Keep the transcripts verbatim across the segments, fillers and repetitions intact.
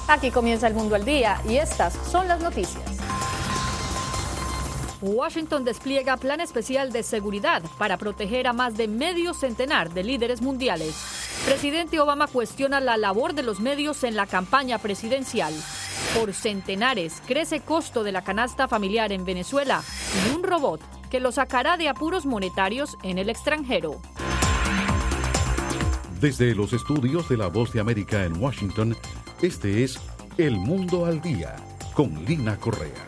Aquí comienza El Mundo al Día y estas son las noticias. Washington despliega plan especial de seguridad para proteger a más de medio centenar de líderes mundiales. Presidente Obama cuestiona la labor de los medios en la campaña presidencial. Por centenares crece costo de la canasta familiar en Venezuela y un robot que lo sacará de apuros monetarios en el extranjero. Desde los estudios de La Voz de América en Washington, este es El Mundo al Día con Lina Correa.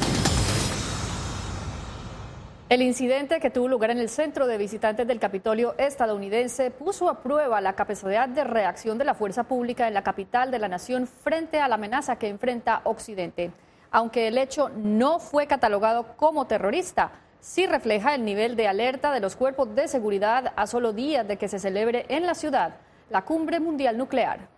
El incidente que tuvo lugar en el centro de visitantes del Capitolio estadounidense puso a prueba la capacidad de reacción de la fuerza pública en la capital de la nación frente a la amenaza que enfrenta Occidente. Aunque el hecho no fue catalogado como terrorista, sí refleja el nivel de alerta de los cuerpos de seguridad a solo días de que se celebre en la ciudad la Cumbre Mundial Nuclear.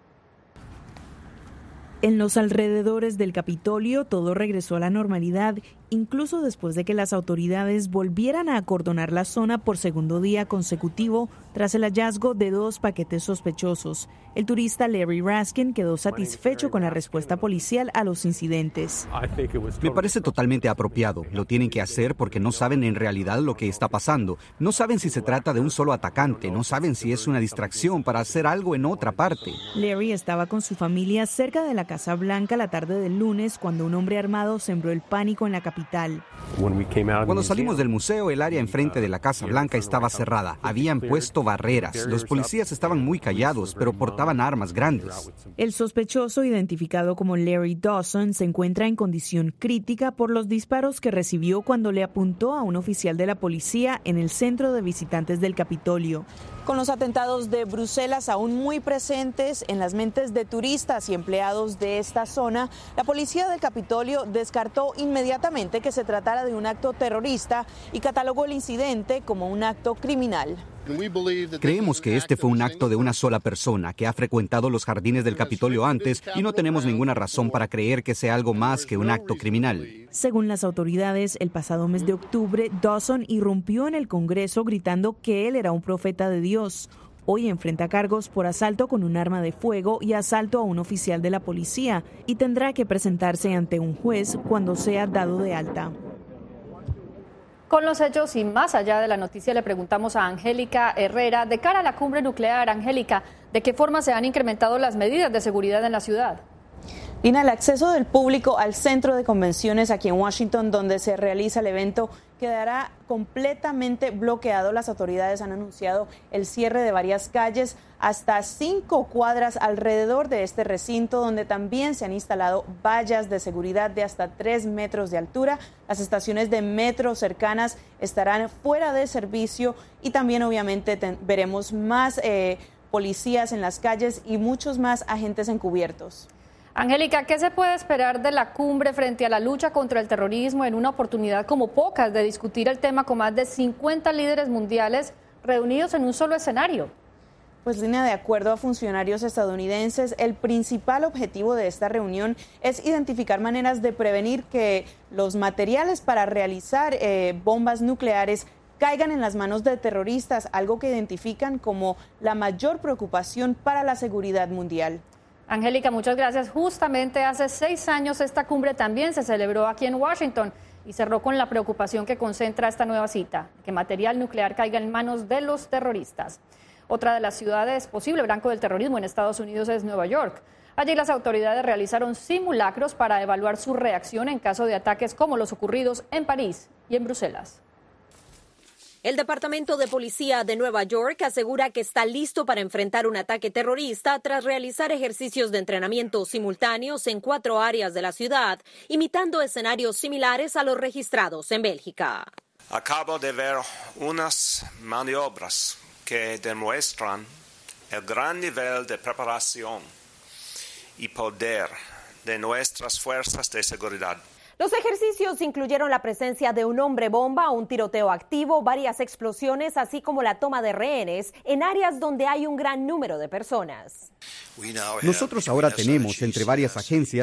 En los alrededores del Capitolio todo regresó a la normalidad, incluso después de que las autoridades volvieran a acordonar la zona por segundo día consecutivo tras el hallazgo de dos paquetes sospechosos. El turista Larry Raskin quedó satisfecho con la respuesta policial a los incidentes. Me parece totalmente apropiado. Lo tienen que hacer porque no saben en realidad lo que está pasando. No saben si se trata de un solo atacante, no saben si es una distracción para hacer algo en otra parte. Larry estaba con su familia cerca de la Casa Blanca la tarde del lunes cuando un hombre armado sembró el pánico en la capital. Cuando salimos del museo, el área enfrente de la Casa Blanca estaba cerrada. Habían puesto barreras. Los policías estaban muy callados, pero portaban armas grandes. El sospechoso, identificado como Larry Dawson, se encuentra en condición crítica por los disparos que recibió cuando le apuntó a un oficial de la policía en el centro de visitantes del Capitolio. Con los atentados de Bruselas aún muy presentes en las mentes de turistas y empleados de esta zona, la policía del Capitolio descartó inmediatamente que se tratara de un acto terrorista y catalogó el incidente como un acto criminal. Creemos que este fue un acto de una sola persona que ha frecuentado los jardines del Capitolio antes y no tenemos ninguna razón para creer que sea algo más que un acto criminal. Según las autoridades, el pasado mes de octubre, Dawson irrumpió en el Congreso gritando que él era un profeta de Dios. Hoy enfrenta cargos por asalto con un arma de fuego y asalto a un oficial de la policía y tendrá que presentarse ante un juez cuando sea dado de alta. Con los hechos y más allá de la noticia le preguntamos a Angélica Herrera, de cara a la cumbre nuclear, Angélica, ¿de qué forma se han incrementado las medidas de seguridad en la ciudad? Lina, el acceso del público al centro de convenciones aquí en Washington, donde se realiza el evento, quedará completamente bloqueado. Las autoridades han anunciado el cierre de varias calles hasta cinco cuadras alrededor de este recinto, donde también se han instalado vallas de seguridad de hasta tres metros de altura. Las estaciones de metro cercanas estarán fuera de servicio y también obviamente ten- veremos más eh, policías en las calles y muchos más agentes encubiertos. Angélica, ¿qué se puede esperar de la cumbre frente a la lucha contra el terrorismo en una oportunidad como pocas de discutir el tema con más de cincuenta líderes mundiales reunidos en un solo escenario? Pues, Lina, de acuerdo a funcionarios estadounidenses, el principal objetivo de esta reunión es identificar maneras de prevenir que los materiales para realizar eh, bombas nucleares caigan en las manos de terroristas, algo que identifican como la mayor preocupación para la seguridad mundial. Angélica, muchas gracias. Justamente hace seis años esta cumbre también se celebró aquí en Washington y cerró con la preocupación que concentra esta nueva cita, que material nuclear caiga en manos de los terroristas. Otra de las ciudades posible blanco del terrorismo en Estados Unidos es Nueva York. Allí las autoridades realizaron simulacros para evaluar su reacción en caso de ataques como los ocurridos en París y en Bruselas. El Departamento de Policía de Nueva York asegura que está listo para enfrentar un ataque terrorista tras realizar ejercicios de entrenamiento simultáneos en cuatro áreas de la ciudad, imitando escenarios similares a los registrados en Bélgica. Acabo de ver unas maniobras que demuestran el gran nivel de preparación y poder de nuestras fuerzas de seguridad. Los ejercicios incluyeron la presencia de un hombre bomba, un tiroteo activo, varias explosiones, así como la toma de rehenes en áreas donde hay un gran número de personas. Nosotros ahora tenemos, entre varias agencias,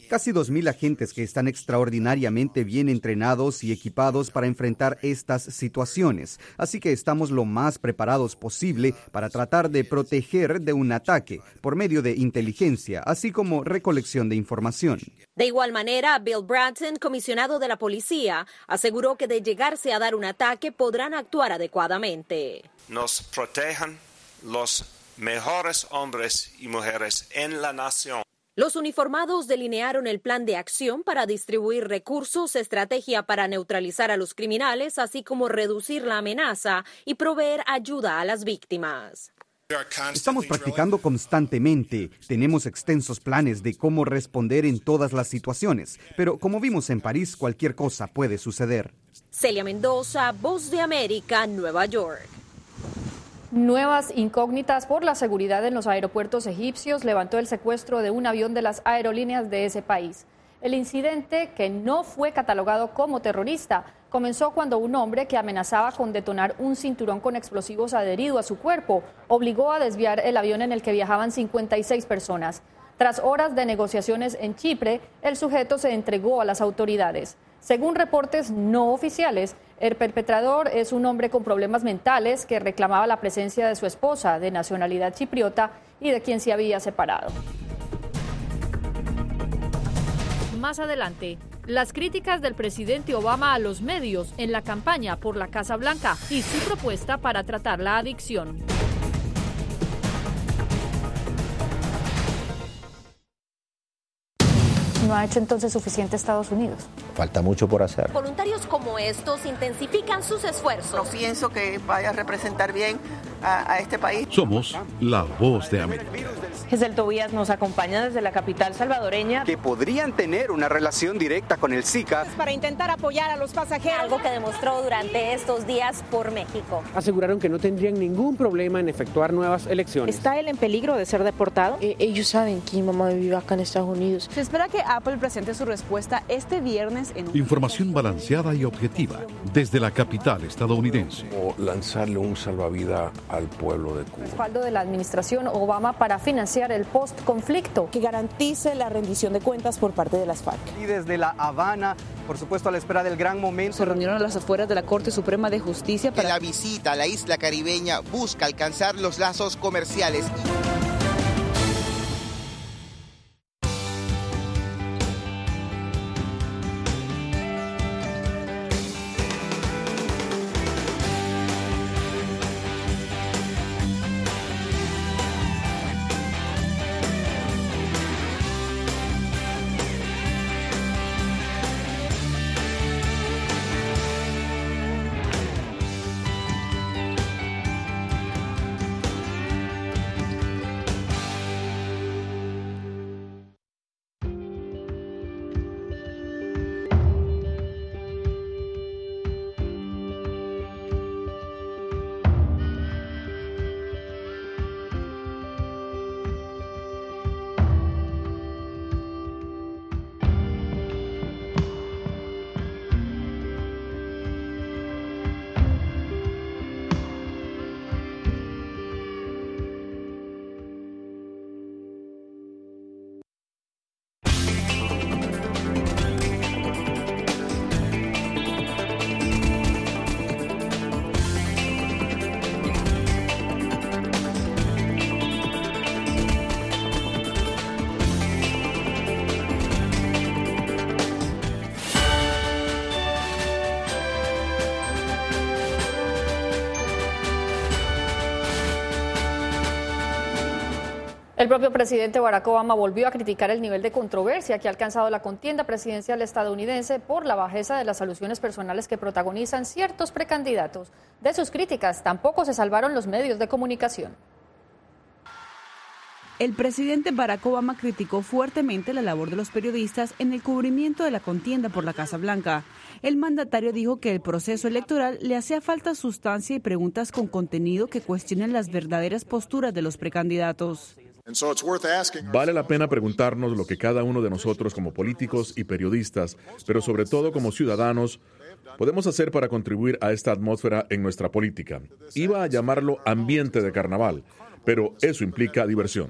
Casi dos mil agentes que están extraordinariamente bien entrenados y equipados para enfrentar estas situaciones. Así que estamos lo más preparados posible para tratar de proteger de un ataque por medio de inteligencia, así como recolección de información. De igual manera, Bill Bratton, comisionado de la policía, aseguró que de llegarse a dar un ataque podrán actuar adecuadamente. Nos protejan los mejores hombres y mujeres en la nación. Los uniformados delinearon el plan de acción para distribuir recursos, estrategia para neutralizar a los criminales, así como reducir la amenaza y proveer ayuda a las víctimas. Estamos practicando constantemente. Tenemos extensos planes de cómo responder en todas las situaciones, pero como vimos en París, cualquier cosa puede suceder. Celia Mendoza, Voz de América, Nueva York. Nuevas incógnitas por la seguridad en los aeropuertos egipcios levantó el secuestro de un avión de las aerolíneas de ese país. El incidente, que no fue catalogado como terrorista, comenzó cuando un hombre que amenazaba con detonar un cinturón con explosivos adherido a su cuerpo obligó a desviar el avión en el que viajaban cincuenta y seis personas. Tras horas de negociaciones en Chipre, el sujeto se entregó a las autoridades. Según reportes no oficiales, el perpetrador es un hombre con problemas mentales que reclamaba la presencia de su esposa, de nacionalidad chipriota, y de quien se había separado. Más adelante, las críticas del presidente Obama a los medios en la campaña por la Casa Blanca y su propuesta para tratar la adicción. ¿No ha hecho entonces suficiente Estados Unidos? Falta mucho por hacer. Voluntarios como estos intensifican sus esfuerzos. No pienso que vaya a representar bien a, a este país. Somos la Voz de América. Giselle Tobías nos acompaña desde la capital salvadoreña. Que podrían tener una relación directa con el Zika. Para intentar apoyar a los pasajeros. Algo que demostró durante estos días por México. Aseguraron que no tendrían ningún problema en efectuar nuevas elecciones. ¿Está él en peligro de ser deportado? Eh, ellos saben que mi mamá vive acá en Estados Unidos. Se espera que Apple presente su respuesta este viernes en un... Información balanceada y objetiva desde la capital estadounidense. O lanzarle un salvavidas al pueblo de Cuba. Respaldo de la administración Obama para financiar el post-conflicto. Que garantice la rendición de cuentas por parte de las FARC. Y desde La Habana, por supuesto a la espera del gran momento. Se reunieron a las afueras de la Corte Suprema de Justicia para... Que la visita a la isla caribeña busca alcanzar los lazos comerciales. El propio presidente Barack Obama volvió a criticar el nivel de controversia que ha alcanzado la contienda presidencial estadounidense por la bajeza de las alusiones personales que protagonizan ciertos precandidatos. De sus críticas tampoco se salvaron los medios de comunicación. El presidente Barack Obama criticó fuertemente la labor de los periodistas en el cubrimiento de la contienda por la Casa Blanca. El mandatario dijo que el proceso electoral le hacía falta sustancia y preguntas con contenido que cuestionen las verdaderas posturas de los precandidatos. Vale la pena preguntarnos lo que cada uno de nosotros como políticos y periodistas, pero sobre todo como ciudadanos, podemos hacer para contribuir a esta atmósfera en nuestra política. Iba a llamarlo ambiente de carnaval, pero eso implica diversión.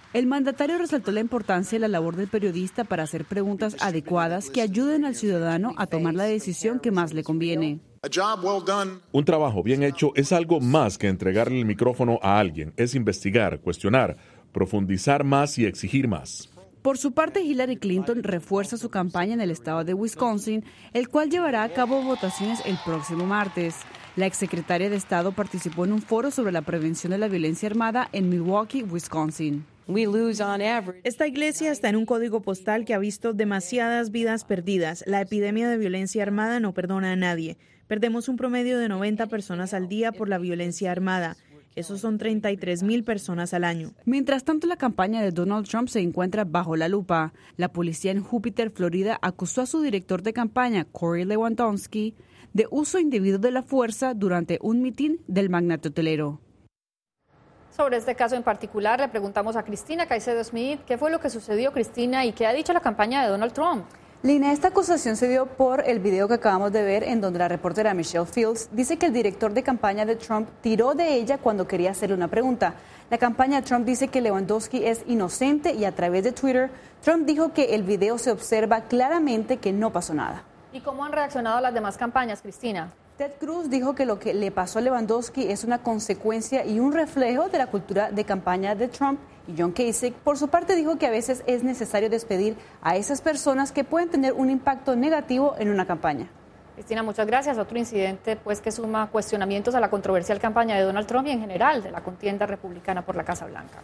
El mandatario resaltó la importancia de la labor del periodista para hacer preguntas adecuadas que ayuden al ciudadano a tomar la decisión que más le conviene. Un trabajo bien hecho es algo más que entregarle el micrófono a alguien, es investigar, cuestionar, profundizar más y exigir más. Por su parte, Hillary Clinton refuerza su campaña en el estado de Wisconsin, el cual llevará a cabo votaciones el próximo martes. La exsecretaria de Estado participó en un foro sobre la prevención de la violencia armada en Milwaukee, Wisconsin. Esta iglesia está en un código postal que ha visto demasiadas vidas perdidas. La epidemia de violencia armada no perdona a nadie. Perdemos un promedio de noventa personas al día por la violencia armada. Esos son treinta y tres mil personas al año. Mientras tanto, la campaña de Donald Trump se encuentra bajo la lupa. La policía en Júpiter, Florida, acusó a su director de campaña, Corey Lewandowski, de uso indebido de la fuerza durante un mitin del magnate hotelero. Sobre este caso en particular, le preguntamos a Cristina Caicedo Smith qué fue lo que sucedió, Cristina, y qué ha dicho la campaña de Donald Trump. Lina, esta acusación se dio por el video que acabamos de ver en donde la reportera Michelle Fields dice que el director de campaña de Trump tiró de ella cuando quería hacerle una pregunta. La campaña de Trump dice que Lewandowski es inocente y a través de Twitter, Trump dijo que el video se observa claramente que no pasó nada. ¿Y cómo han reaccionado las demás campañas, Cristina? Ted Cruz dijo que lo que le pasó a Lewandowski es una consecuencia y un reflejo de la cultura de campaña de Trump. Y John Kasich, por su parte, dijo que a veces es necesario despedir a esas personas que pueden tener un impacto negativo en una campaña. Cristina, muchas gracias. Otro incidente pues que suma cuestionamientos a la controversial campaña de Donald Trump y en general de la contienda republicana por la Casa Blanca.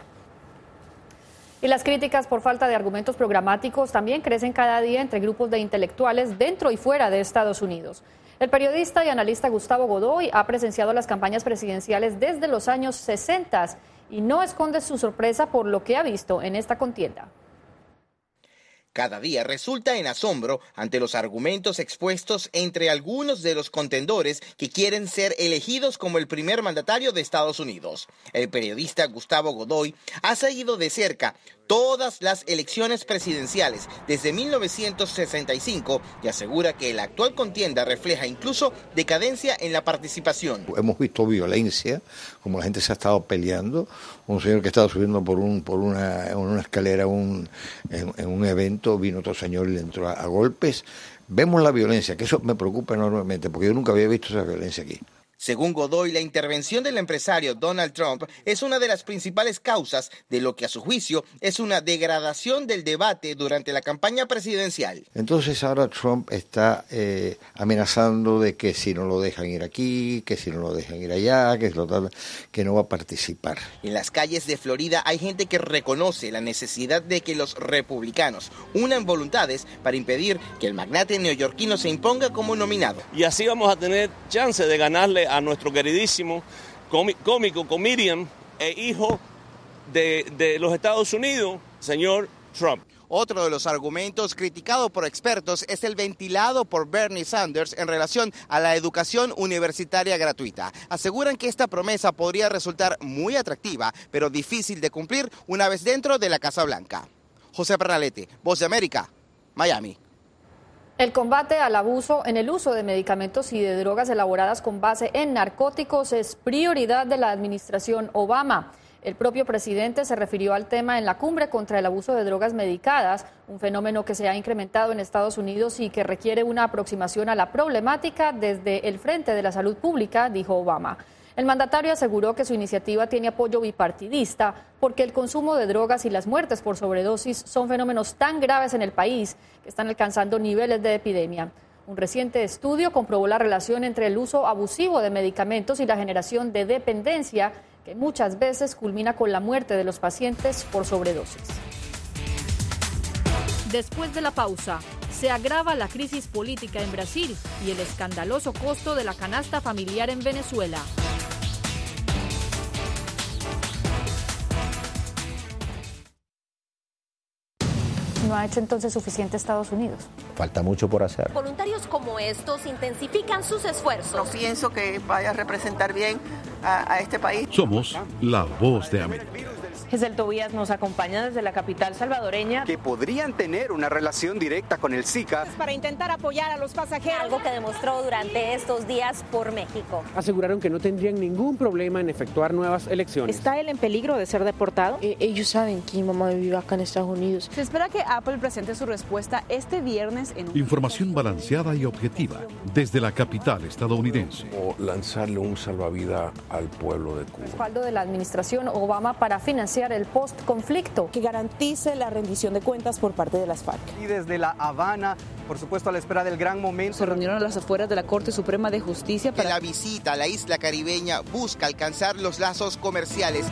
Y las críticas por falta de argumentos programáticos también crecen cada día entre grupos de intelectuales dentro y fuera de Estados Unidos. El periodista y analista Gustavo Godoy ha presenciado las campañas presidenciales desde los años sesenta y no esconde su sorpresa por lo que ha visto en esta contienda. Cada día resulta en asombro ante los argumentos expuestos entre algunos de los contendores que quieren ser elegidos como el primer mandatario de Estados Unidos. El periodista Gustavo Godoy ha seguido de cerca todas las elecciones presidenciales desde mil novecientos sesenta y cinco y asegura que la actual contienda refleja incluso decadencia en la participación. Hemos visto violencia, como la gente se ha estado peleando, un señor que estaba subiendo por un por una, en una escalera un, en, en un evento, vino otro señor y le entró a, a golpes. Vemos la violencia, que eso me preocupa enormemente, porque yo nunca había visto esa violencia aquí. Según Godoy, la intervención del empresario Donald Trump es una de las principales causas de lo que a su juicio es una degradación del debate durante la campaña presidencial. Entonces ahora Trump está eh, amenazando de que si no lo dejan ir aquí, que si no lo dejan ir allá, que, lo, que no va a participar. En las calles de Florida hay gente que reconoce la necesidad de que los republicanos unan voluntades para impedir que el magnate neoyorquino se imponga como nominado. Y así vamos a tener chance de ganarle a nuestro queridísimo cómico, comedian e hijo de, de los Estados Unidos, señor Trump. Otro de los argumentos criticados por expertos es el ventilado por Bernie Sanders en relación a la educación universitaria gratuita. Aseguran que esta promesa podría resultar muy atractiva, pero difícil de cumplir una vez dentro de la Casa Blanca. José Pernalete, Voz de América, Miami. El combate al abuso en el uso de medicamentos y de drogas elaboradas con base en narcóticos es prioridad de la administración Obama. El propio presidente se refirió al tema en la cumbre contra el abuso de drogas medicadas, un fenómeno que se ha incrementado en Estados Unidos y que requiere una aproximación a la problemática desde el frente de la salud pública, dijo Obama. El mandatario aseguró que su iniciativa tiene apoyo bipartidista porque el consumo de drogas y las muertes por sobredosis son fenómenos tan graves en el país que están alcanzando niveles de epidemia. Un reciente estudio comprobó la relación entre el uso abusivo de medicamentos y la generación de dependencia, que muchas veces culmina con la muerte de los pacientes por sobredosis. Después de la pausa, se agrava la crisis política en Brasil y el escandaloso costo de la canasta familiar en Venezuela. ¿No ha hecho entonces suficiente Estados Unidos? Falta mucho por hacer. Voluntarios como estos intensifican sus esfuerzos. No pienso que vaya a representar bien a, a este país. Somos la Voz de América. Gesell Tobías nos acompaña desde la capital salvadoreña. Que podrían tener una relación directa con el Zika. Para intentar apoyar a los pasajeros. Algo que demostró durante estos días por México. Aseguraron que no tendrían ningún problema en efectuar nuevas elecciones. ¿Está él en peligro de ser deportado? Eh, ellos saben que mi mamá vive acá en Estados Unidos. Se espera que Apple presente su respuesta este viernes en un... Información balanceada y objetiva desde la capital estadounidense. O lanzarle un salvavidas al pueblo de Cuba. Respaldo de la administración Obama para financiar el post-conflicto. Que garantice la rendición de cuentas por parte de las FARC. Y desde La Habana, por supuesto a la espera del gran momento. Se reunieron a las afueras de la Corte Suprema de Justicia para... Que la visita a la isla caribeña busca alcanzar los lazos comerciales.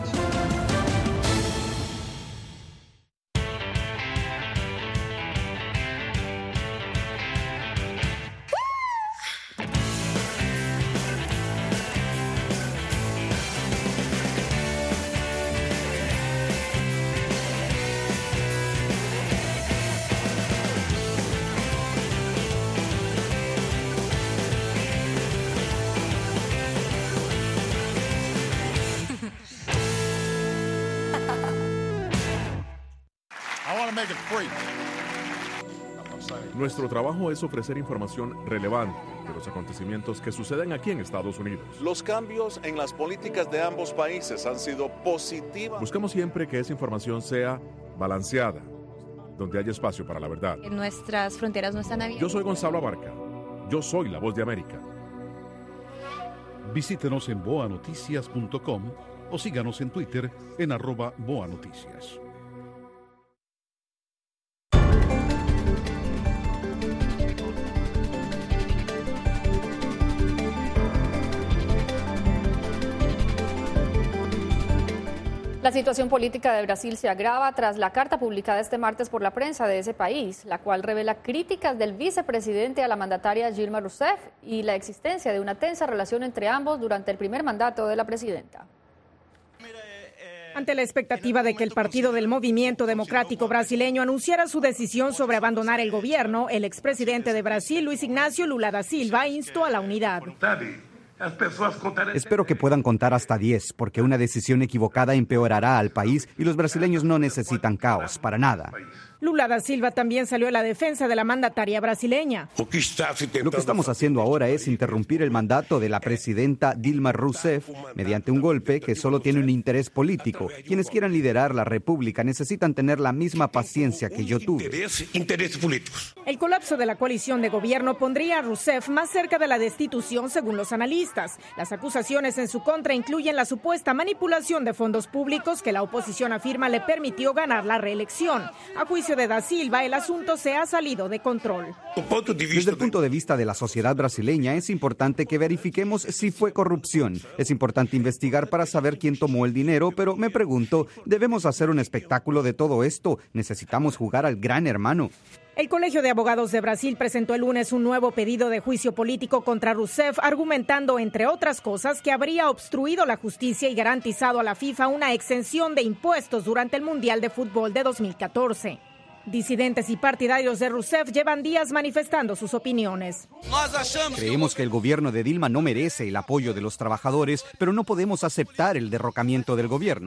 Nuestro trabajo es ofrecer información relevante de los acontecimientos que suceden aquí en Estados Unidos. Los cambios en las políticas de ambos países han sido positivos. Buscamos siempre que esa información sea balanceada, donde haya espacio para la verdad. Nuestras fronteras no están abiertas. Yo soy Gonzalo Abarca. Yo soy la voz de América. Visítenos en boa noticias punto com o síganos en Twitter en arroba boa noticias. La situación política de Brasil se agrava tras la carta publicada este martes por la prensa de ese país, la cual revela críticas del vicepresidente a la mandataria Dilma Rousseff y la existencia de una tensa relación entre ambos durante el primer mandato de la presidenta. Ante la expectativa de que el Partido del Movimiento Democrático Brasileño anunciara su decisión sobre abandonar el gobierno, el expresidente de Brasil, Luis Ignacio Lula da Silva, instó a la unidad. Espero que puedan contar hasta diez, porque una decisión equivocada empeorará al país y los brasileños no necesitan caos, para nada. Lula da Silva también salió a la defensa de la mandataria brasileña. Lo que estamos haciendo ahora es interrumpir el mandato de la presidenta Dilma Rousseff mediante un golpe que solo tiene un interés político. Quienes quieran liderar la república necesitan tener la misma paciencia que yo tuve. El colapso de la coalición de gobierno pondría a Rousseff más cerca de la destitución, según los analistas. Las acusaciones en su contra incluyen la supuesta manipulación de fondos públicos que la oposición afirma le permitió ganar la reelección. A juicio de da Silva, el asunto se ha salido de control. Desde el punto de vista de la sociedad brasileña, es importante que verifiquemos si fue corrupción. Es importante investigar para saber quién tomó el dinero, pero me pregunto, ¿debemos hacer un espectáculo de todo esto? ¿Necesitamos jugar al gran hermano? El Colegio de Abogados de Brasil presentó el lunes un nuevo pedido de juicio político contra Rousseff, argumentando, entre otras cosas, que habría obstruido la justicia y garantizado a la FIFA una exención de impuestos durante el Mundial de Fútbol de dos mil catorce. Disidentes y partidarios de Rousseff llevan días manifestando sus opiniones. Creemos que el gobierno de Dilma no merece el apoyo de los trabajadores, pero no podemos aceptar el derrocamiento del gobierno.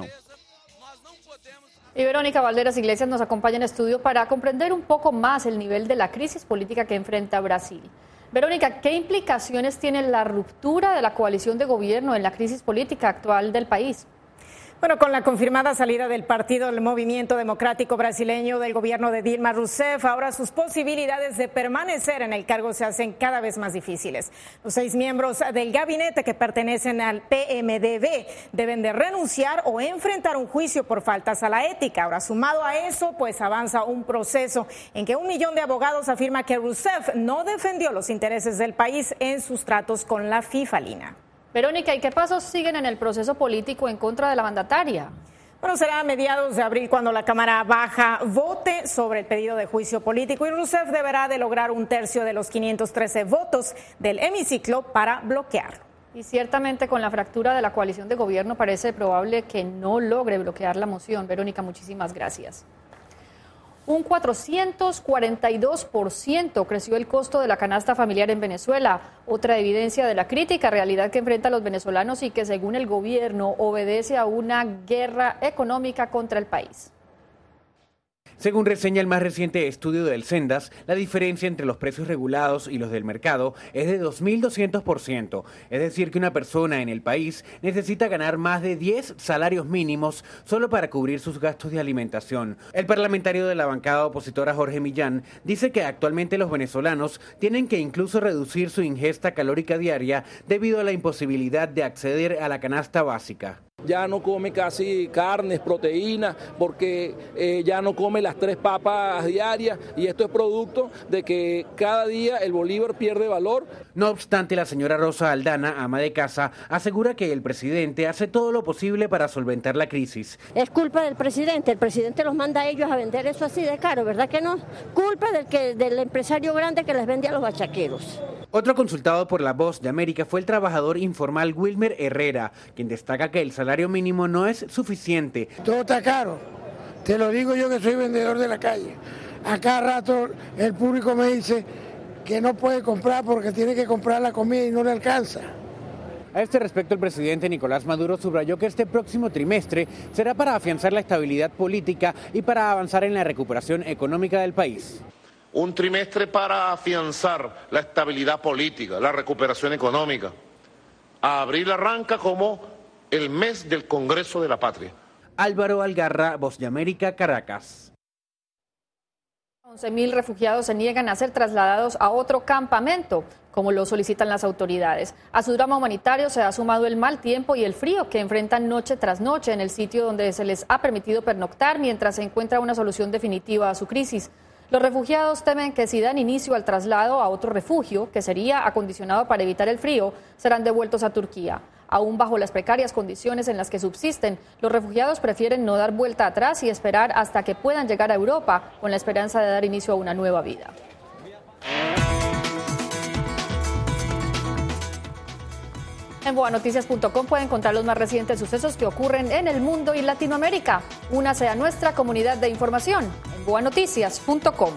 Y Verónica Valderas Iglesias nos acompaña en estudio para comprender un poco más el nivel de la crisis política que enfrenta Brasil. Verónica, ¿qué implicaciones tiene la ruptura de la coalición de gobierno en la crisis política actual del país? Bueno, con la confirmada salida del Partido del Movimiento Democrático Brasileño del gobierno de Dilma Rousseff, ahora sus posibilidades de permanecer en el cargo se hacen cada vez más difíciles. Los seis miembros del gabinete que pertenecen al P M D B deben de renunciar o enfrentar un juicio por faltas a la ética. Ahora, sumado a eso, pues avanza un proceso en que un millón de abogados afirma que Rousseff no defendió los intereses del país en sus tratos con la FIFA, Lina. Verónica, ¿y qué pasos siguen en el proceso político en contra de la mandataria? Bueno, será a mediados de abril cuando la Cámara Baja vote sobre el pedido de juicio político y Rousseff deberá de lograr un tercio de los quinientos trece votos del hemiciclo para bloquearlo. Y ciertamente con la fractura de la coalición de gobierno parece probable que no logre bloquear la moción. Verónica, muchísimas gracias. Un cuatrocientos cuarenta y dos por ciento creció el costo de la canasta familiar en Venezuela, otra evidencia de la crítica realidad que enfrentan los venezolanos y que según el gobierno obedece a una guerra económica contra el país. Según reseña el más reciente estudio del Sendas, la diferencia entre los precios regulados y los del mercado es de dos mil doscientos por ciento, es decir que una persona en el país necesita ganar más de diez salarios mínimos solo para cubrir sus gastos de alimentación. El parlamentario de la bancada opositora Jorge Millán dice que actualmente los venezolanos tienen que incluso reducir su ingesta calórica diaria debido a la imposibilidad de acceder a la canasta básica. Ya no come casi carnes, proteínas, porque eh, ya no come las tres papas diarias y esto es producto de que cada día el bolívar pierde valor. No obstante, la señora Rosa Aldana, ama de casa, asegura que el presidente hace todo lo posible para solventar la crisis. Es culpa del presidente, el presidente los manda a ellos a vender eso así de caro, ¿verdad que no? Culpa del, que, del empresario grande que les vende a los bachaqueros. Otro consultado por La Voz de América fue el trabajador informal Wilmer Herrera, quien destaca que el salario mínimo no es suficiente. Todo está caro, te lo digo yo que soy vendedor de la calle. A cada rato el público me dice que no puede comprar porque tiene que comprar la comida y no le alcanza. A este respecto, el presidente Nicolás Maduro subrayó que este próximo trimestre será para afianzar la estabilidad política y para avanzar en la recuperación económica del país. Un trimestre para afianzar la estabilidad política, la recuperación económica. A abril arranca como el mes del Congreso de la Patria. Álvaro Algarra, Voz de América, Caracas. once mil refugiados se niegan a ser trasladados a otro campamento, como lo solicitan las autoridades. A su drama humanitario se ha sumado el mal tiempo y el frío que enfrentan noche tras noche en el sitio donde se les ha permitido pernoctar mientras se encuentra una solución definitiva a su crisis. Los refugiados temen que si dan inicio al traslado a otro refugio, que sería acondicionado para evitar el frío, serán devueltos a Turquía. Aún bajo las precarias condiciones en las que subsisten, los refugiados prefieren no dar vuelta atrás y esperar hasta que puedan llegar a Europa con la esperanza de dar inicio a una nueva vida. En boa noticias punto com pueden encontrar los más recientes sucesos que ocurren en el mundo y Latinoamérica. Únase a nuestra comunidad de información en boa noticias punto com.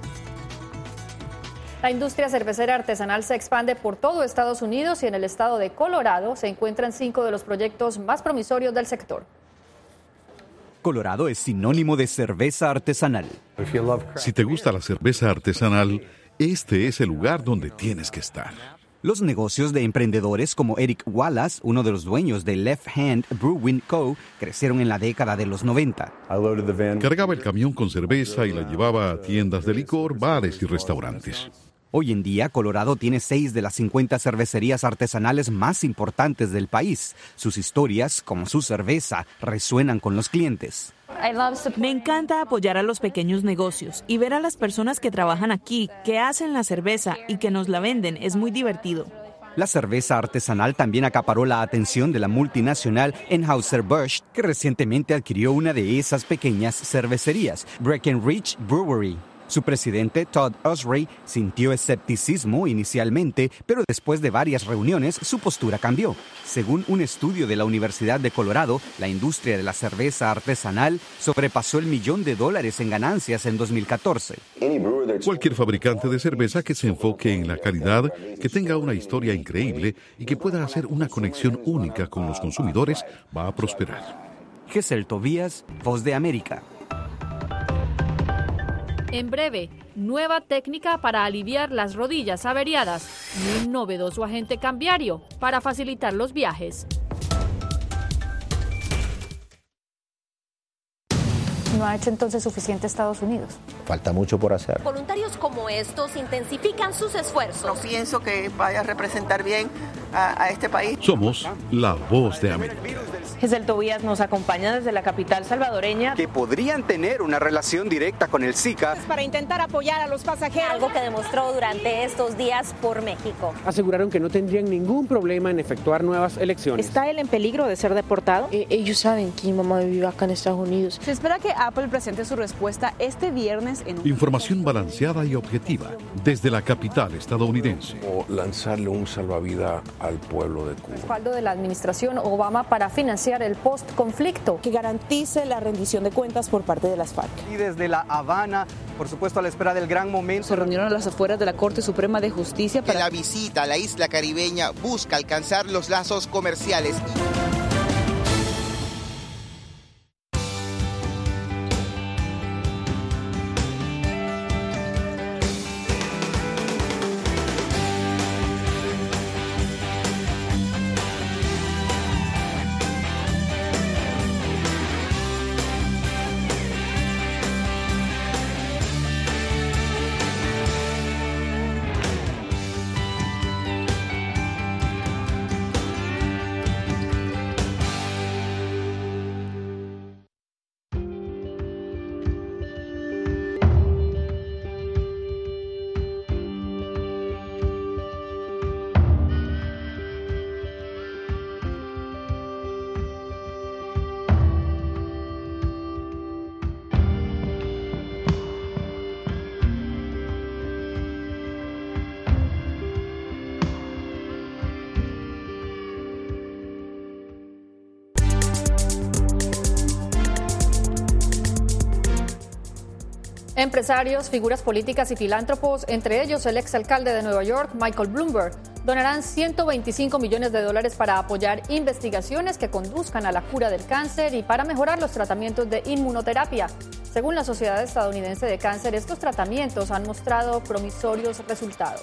La industria cervecera artesanal se expande por todo Estados Unidos y en el estado de Colorado se encuentran cinco de los proyectos más promisorios del sector. Colorado es sinónimo de cerveza artesanal. Si te gusta la cerveza artesanal, este es el lugar donde tienes que estar. Los negocios de emprendedores como Eric Wallace, uno de los dueños de Left Hand Brewing Co., crecieron en la década de los noventa. Cargaba el camión con cerveza y la llevaba a tiendas de licor, bares y restaurantes. Hoy en día, Colorado tiene seis de las cincuenta cervecerías artesanales más importantes del país. Sus historias, como su cerveza, resuenan con los clientes. Me encanta apoyar a los pequeños negocios y ver a las personas que trabajan aquí, que hacen la cerveza y que nos la venden, es muy divertido. La cerveza artesanal también acaparó la atención de la multinacional Anheuser-Busch, que recientemente adquirió una de esas pequeñas cervecerías, Breckenridge Brewery. Su presidente, Todd Osray, sintió escepticismo inicialmente, pero después de varias reuniones su postura cambió. Según un estudio de la Universidad de Colorado, la industria de la cerveza artesanal sobrepasó el millón de dólares en ganancias en dos mil catorce. Cualquier fabricante de cerveza que se enfoque en la calidad, que tenga una historia increíble y que pueda hacer una conexión única con los consumidores va a prosperar. Gesell Tobías, Voz de América. En breve, nueva técnica para aliviar las rodillas averiadas y un novedoso agente cambiario para facilitar los viajes. ¿No ha hecho entonces suficiente Estados Unidos? Falta mucho por hacer. Voluntarios como estos intensifican sus esfuerzos. No pienso que vaya a representar bien a, a este país. Somos la Voz de América. Gesell Tobías nos acompaña desde la capital salvadoreña. Que podrían tener una relación directa con el Zika. Para intentar apoyar a los pasajeros. Algo que demostró durante estos días por México. Aseguraron que no tendrían ningún problema en efectuar nuevas elecciones. ¿Está él en peligro de ser deportado? Eh, ellos saben que mi mamá vive acá en Estados Unidos. Se espera que Apple presente su respuesta este viernes en un... Información balanceada y objetiva desde la capital estadounidense. O lanzarle un salvavidas al pueblo de Cuba. Respaldo de la administración Obama para financiar iniciar el post-conflicto. Que garantice la rendición de cuentas por parte de las FARC. Y desde La Habana, por supuesto, a la espera del gran momento. Se reunieron a las afueras de la Corte Suprema de Justicia para... Que la visita a la isla caribeña busca alcanzar los lazos comerciales. Empresarios, figuras políticas y filántropos, entre ellos el exalcalde de Nueva York, Michael Bloomberg, donarán ciento veinticinco millones de dólares para apoyar investigaciones que conduzcan a la cura del cáncer y para mejorar los tratamientos de inmunoterapia. Según la Sociedad Estadounidense de Cáncer, estos tratamientos han mostrado promisorios resultados.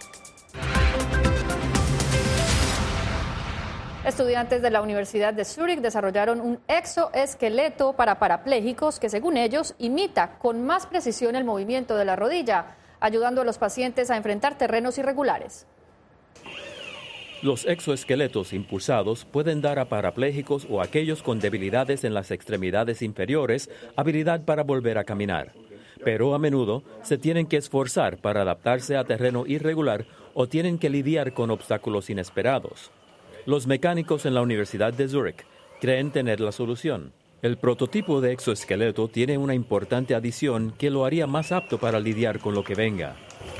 Estudiantes de la Universidad de Zúrich desarrollaron un exoesqueleto para parapléjicos que, según ellos, imita con más precisión el movimiento de la rodilla, ayudando a los pacientes a enfrentar terrenos irregulares. Los exoesqueletos impulsados pueden dar a parapléjicos o aquellos con debilidades en las extremidades inferiores habilidad para volver a caminar. Pero a menudo se tienen que esforzar para adaptarse a terreno irregular o tienen que lidiar con obstáculos inesperados. Los mecánicos en la Universidad de Zúrich creen tener la solución. El prototipo de exoesqueleto tiene una importante adición que lo haría más apto para lidiar con lo que venga.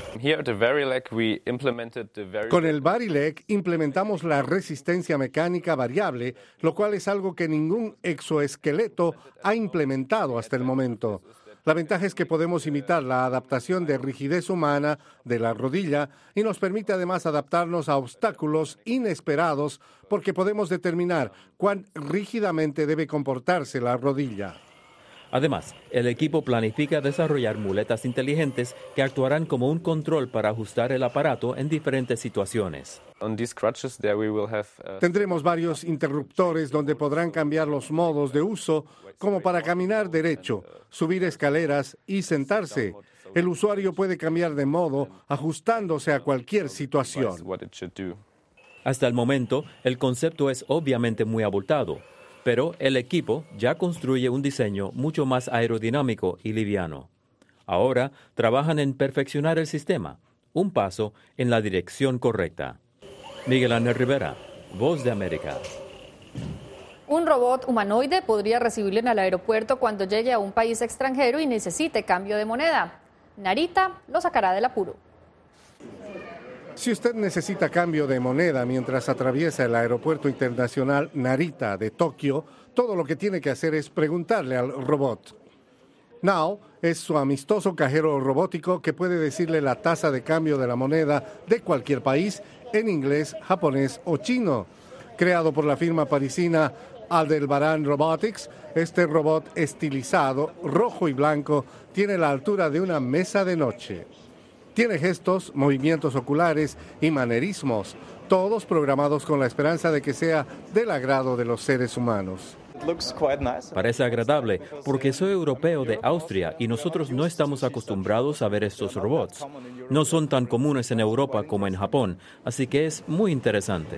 Con el Varileg implementamos la resistencia mecánica variable, lo cual es algo que ningún exoesqueleto ha implementado hasta el momento. La ventaja es que podemos imitar la adaptación de rigidez humana de la rodilla y nos permite además adaptarnos a obstáculos inesperados porque podemos determinar cuán rígidamente debe comportarse la rodilla. Además, el equipo planifica desarrollar muletas inteligentes que actuarán como un control para ajustar el aparato en diferentes situaciones. Tendremos varios interruptores donde podrán cambiar los modos de uso, como para caminar derecho, subir escaleras y sentarse. El usuario puede cambiar de modo ajustándose a cualquier situación. Hasta el momento, el concepto es obviamente muy abultado, pero el equipo ya construye un diseño mucho más aerodinámico y liviano. Ahora trabajan en perfeccionar el sistema, un paso en la dirección correcta. Miguel Ángel Rivera, Voz de América. Un robot humanoide podría recibirle en el aeropuerto cuando llegue a un país extranjero y necesite cambio de moneda. Narita lo sacará del apuro. Si usted necesita cambio de moneda mientras atraviesa el aeropuerto internacional Narita de Tokio, todo lo que tiene que hacer es preguntarle al robot. Now es su amistoso cajero robótico que puede decirle la tasa de cambio de la moneda de cualquier país en inglés, japonés o chino. Creado por la firma parisina Aldebaran Robotics, este robot estilizado, rojo y blanco, tiene la altura de una mesa de noche. Tiene gestos, movimientos oculares y manerismos, todos programados con la esperanza de que sea del agrado de los seres humanos. Parece agradable porque soy europeo de Austria y nosotros no estamos acostumbrados a ver estos robots. No son tan comunes en Europa como en Japón, así que es muy interesante.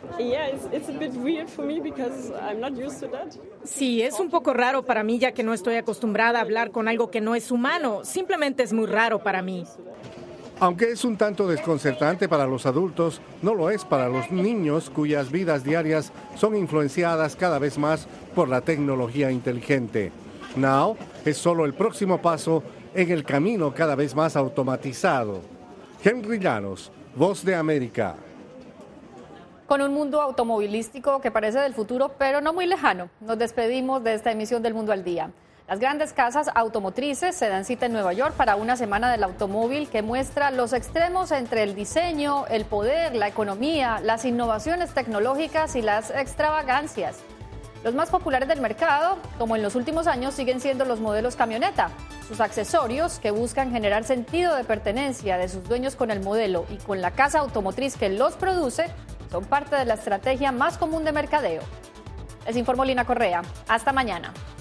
Sí, es un poco raro para mí ya que no estoy acostumbrada a hablar con algo que no es humano. Simplemente es muy raro para mí. Aunque es un tanto desconcertante para los adultos, no lo es para los niños cuyas vidas diarias son influenciadas cada vez más por la tecnología inteligente. Now es solo el próximo paso en el camino cada vez más automatizado. Henry Llanos, Voz de América. Con un mundo automovilístico que parece del futuro, pero no muy lejano, nos despedimos de esta emisión del Mundo al Día. Las grandes casas automotrices se dan cita en Nueva York para una semana del automóvil que muestra los extremos entre el diseño, el poder, la economía, las innovaciones tecnológicas y las extravagancias. Los más populares del mercado, como en los últimos años, siguen siendo los modelos camioneta. Sus accesorios, que buscan generar sentido de pertenencia de sus dueños con el modelo y con la casa automotriz que los produce, son parte de la estrategia más común de mercadeo. Les informó Lina Correa. Hasta mañana.